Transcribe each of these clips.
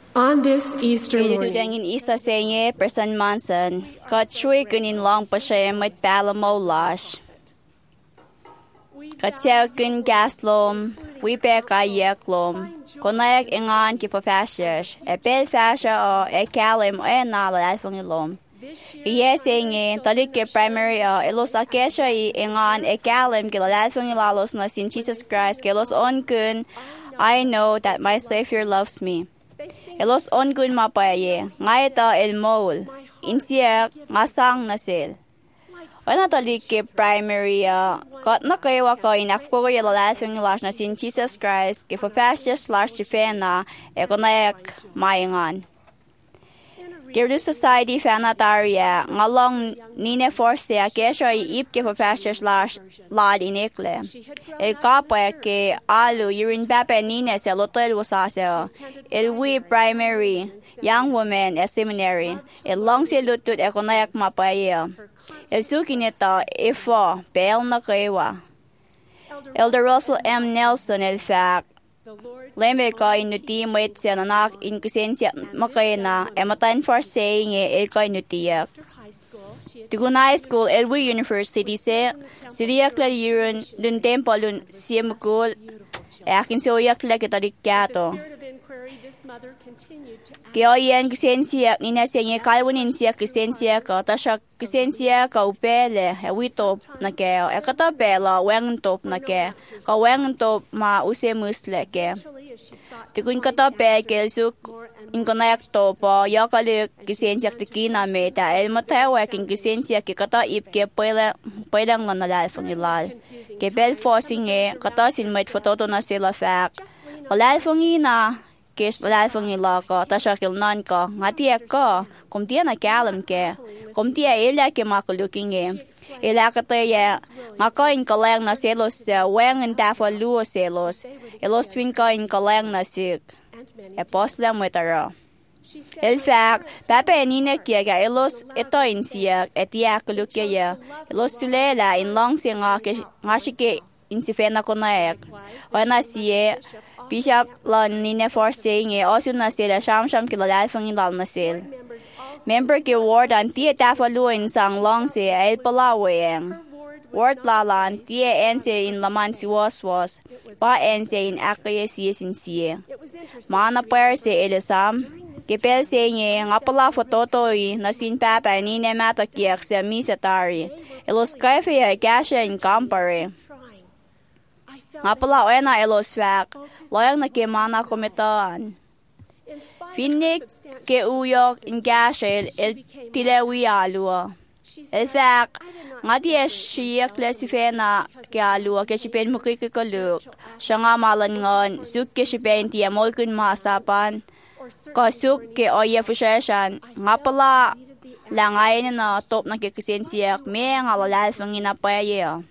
On this Easter morning, Dudangin isa senye person mansan, ka chui kunin long pa siya met balamo lash. Ka tiyaw kun gaslom, wipe ka yeklom, konayak ingan ki pa fashish, e pel fasha o e kalim o e nala alfangilom. Iye senye, talik ke primary o elos akesha I ingan e kalim ki lalfangilalos na sin Jesus Christ, ke los on kun, I know that my Savior loves me. Elos on kun mapaye, ngayta el mol, insiya ngasang nasil. Wala talik ke primary kat na kayo ko inakko ko yalalafing lash na sin Jesus Christ, ke fascist lash si fena, e konayak mayangan. Kirdu society fanataria, ngalong nine force kesho ip ke fascist lash lad inekle. El kapwa ke alu yurin pape nine se lotel wasase. El we primary, young woman e seminary. El long se lutut e konayak mapaye. El sukineta ifo pel na kaiwa. Elder Russell M. Nelson el fact. Leme ka inuti mo siya nanak in kusensya makayna ematan for saying el ka inutiyak. Tigunay school Elwi University se siriyak la yun dun tempo dun siyamukul e akin siya kla kitadikyato. Kaya yan kusensya nina siya kalwanin siya kusensya ka tasya kusensya ka upele e witop na kaya e katapela weng top na kaya ka weng top ma use musle kaya. Tikun katape ke suk inkonayak topo yakalik kusensya tikina meta el matawa kin kusensya ki kata ip ke pwedang nanalal fangilal. Ke bel forcing e kata sin met fototo na sila fak. Kalal fangina kes lalfangila ko tasakil nan ko ngatiya ko kumtiya na kalam ke kumtiya ila ke makuluking e ila kataya ngako in kalang na selos weng in tafa luo selos elos swing ko in kalang na sik e posla mwetara el fact papa nina kiaga elos ito in siya etia kulukya elos sulela in long singa ke ngashike in sifena konaek wana siye Bishop Lon nine for saying e also na sila sham kilala fangilal na sil. Member ke ward an tia tafaluin sang long se el palaweng. Ward lalan tia ense in laman si was pa ense in akaya siya sin siya. Mana per se elisam. Kepel se nge ngapala fototoy na sin papa nine matakiak sa misatari. Elos kafe ay kasha in compare. Ngapala oena eloswak, loyang na kemana kometaan. Finnik ke uyok in gashel el tilewi alua. El fak, ngati siya klasifena ke alua ke sipen mukikikaluk. Siya nga malangon, suk ke sipen tiya molkun masapan. Kasuk ke oya fusesyan, ngapala langayin na top na kikisensyak me nga lalal fanginapaya.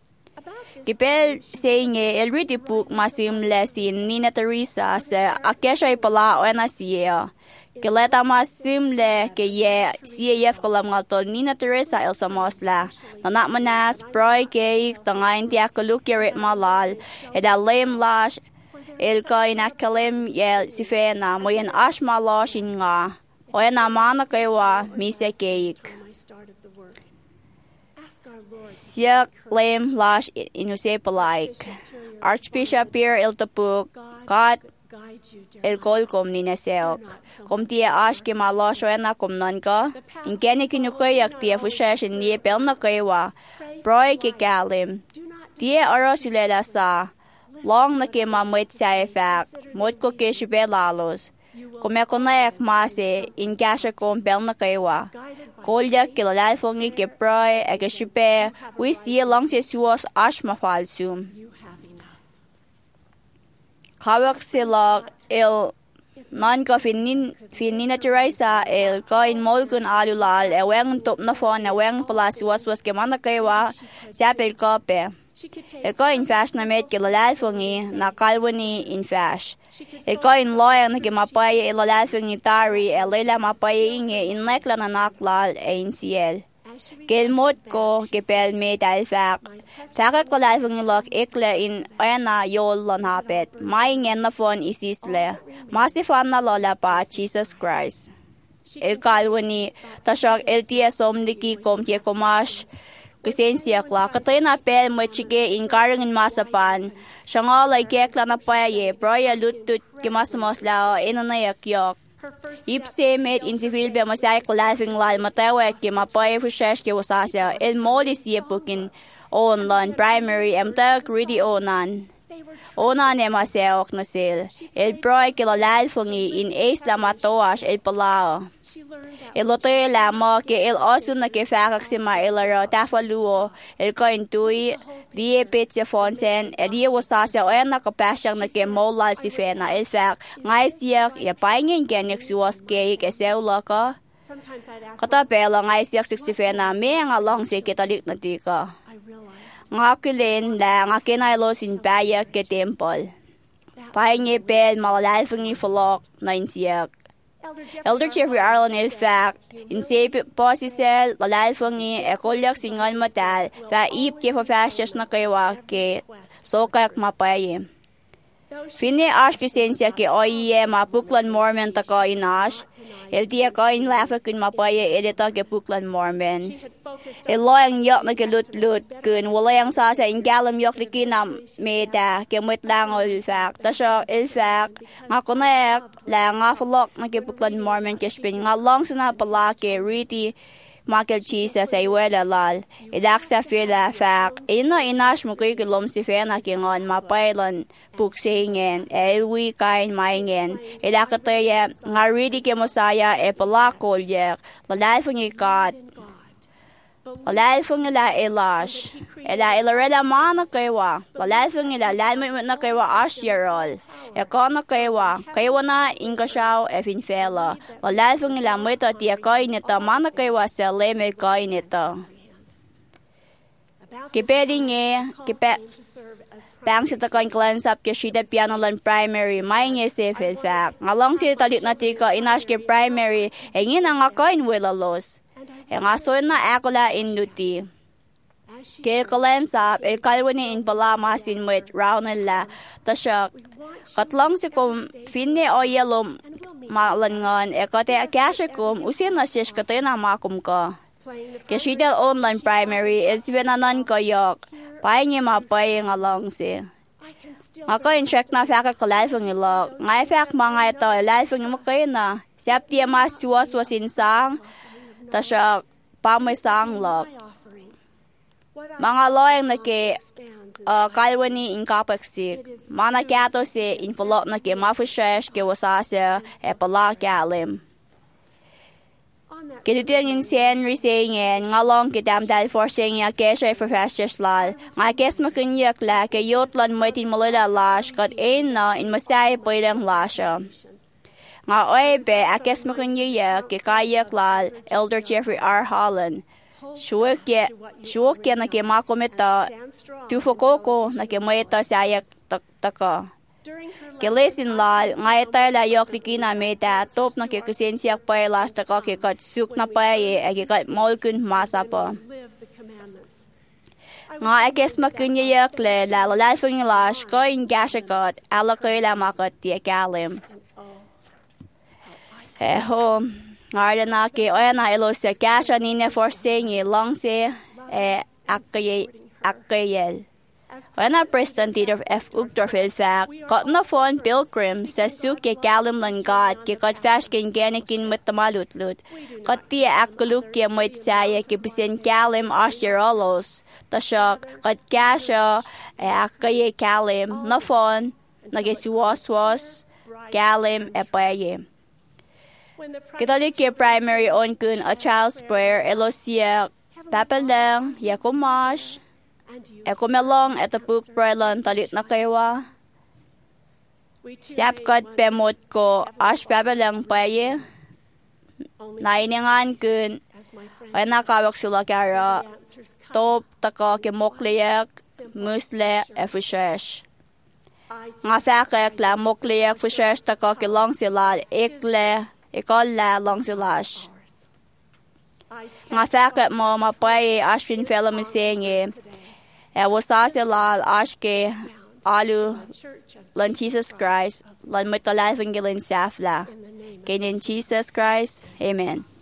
Kipel saying el riti puk masim lesin Nina Teresa sa akesha pala o na siya. Kileta masim le ke ye siya kolam ngatol Nina Teresa el samosla. Nanak manas proy ke tangain ti akalukyarit malal eda lem lash el koy nakalem yel sifena mo yan ashma lashin nga. O yan amana kaywa mise keik. Siak lem lash inuse palaik. Archbishop Pierre el tapuk kat el kolkom ni naseok. Kom tia ash ke malasho ena kom nanka. Inkene kinukayak tia fuseshin niye pel na kaywa. Proy ke kalim. Tia arasulela sa. Long na ke mamwet sa efak. Mot ko ke shibelalos. Kumekonayak mase in kasha kom pel na kaywa. Kolya kilalal fongi ke proy eke shipe wisiye long se suos ash mafalsum. Kawak sila il non ka finina Teresa il ka in molkun alulal e weng top na fon e weng pala suos was ke mana kaywa sapel kape. E ka in fash na met kilalal fongi na kalwani in fash. Ikaw in lawyer na kimapaya ilalafing ni Tari e lela mapaya inge in lekla na naklal e in siel. Gelmod ko gepel me dal fak. Fak ko la fungilok ekle in ana yol lon hapet. Mai ngen na fon isisle. Masifan na lola pa Jesus Christ. El kalwani tashak el tia somdiki kom tia komash. Kisensya kla katay na pel mo chike in karangin masapan. Shangal ay kekla na paye broya lutut kimasamos lao inanayak yok. Ipse met in civil be masay klafing lal matawa ki mapaye fushesh ki wasasya el modis yepukin online primary emtak really onan. Onan emasayok na sil. El broy kilalal fungi in isla matoash el palao. El lotoy lamo ke el osun na ke fakak si ma elaro tafaluo el koin tui die pitse fonsen el die wasasya o na kapasyang na ke molal si fena el fak ngay siyak ya paingin kenik suwas ke seula ka kata pela ngay siyak si fena me nga long si kitalik na tika nga kilin la nga kinaylo sin paya ke temple paingin pel malalal fungi falok na insiyak Elder Jeffrey Arlen el fak in sepe posisel lalal fungi ekolyak singal matal fa ip ke fafashes na kaywa ke sokayak mapaye. Fine ash kisensya ke oye mapuklan Mormon taka inash el dia ka in lafakin mapaye elita ke puklan Mormon. El loyang yok na ke lut kun walayang sasa in galam yok likinam meta ke lang el fak tasha el fak nga konek la nga falok na ke puklan Mormon ke spin nga long sana pala ke riti Michael Jesus ay wala lal. Idaksa fila fak. Ina inash mo kuy kilom si fena kingon mapailan puksingen. Elwi kain maingen. Idakatoya nga ridi ke mosaya e palakol yak. Lalal fungi kat. Lalal fungi la ilash. Ila ilarela mana kaywa. Lalal fungi la lalmit na kaywa asyarol. Eko na kaywa na ingasyaw e finfela. Lalal fungi la mwito tiya koy nito mana kaywa sa leme koy nito. Kipedi nge, bang sita koy klansap ke shida piano lan primary, may nge se filfak. Ngalong sita talit na tika inash ke primary, e ngin nga koy nwilalos. E nga soy na akola induti. Kaya kalensap, e kalwani in pala masin mwit raunan la, tasyak. Katlong si kum finne o yelom malangan, e kate akasya kum, usin na siya katay na makum ka. Kaya shidel online primary, is vinanan ko yok, pay niya mapay nga long si. Ako in check na faka kalalfang ilok, ngay fak mga ito, ilalfang mo kayo na, siyap tiya masuwas-wasin sang, tasyak pamay sang lok. Mga loyang na ke kalwani in kapaksik. Mana kato si in palok na ke mafushesh ke wasasya e palak kalim. Kitutang in sen risingen ngalong kitam dal forsing ya kesha professors lal. Nga kes makunyak la ke yotlan moitin malala lash kat ein na in masay poilang lasha. Nga oebe akes makunyak ke kayak lal Elder Jeffrey R. Holland. Shuokya na ke makometa tufokoko na ke moeta sayak taka. Ke lesin lal ngayta la yok likina meta top na ke kusensyak pailas taka ke kat suk na paye ke kat molkun masapa. Nga ekes makunyak le la lalfung lash ko in gashakot ala ko la makot ti kalim. Ho Ngarda na ke oya na ilo siya kasha nina forsing long si akayel. Oya na Preston Theater F. Uchtdorf fak, kot na phone pilgrim sa suke kalim lang God, ke kot fash kin genikin matamalut-lut. Kot tiya akuluk ke moit saya ke pisin kalim asyerolos. Tasyak, kot kasha akaye kalim na phone, nagisuwas-was kalim paye. Katolik ke primary on kun a child's prayer elosia papalang yakumash ekumelong etapuk pralan talit na kaywa siapkat pemot ko ash papalang paye nainingan kun ay nakawak sila kara top taka ke mokliyak musle efushesh nga fakak la mokliyak fushesh taka ke long sila ikle Ikaw la long silash. Nga fakat mo mapai ashwin fela misenge. Wasase lal ashke alu lan Jesus Christ lan mutalafingilin safla. Kainin Jesus Christ. Amen.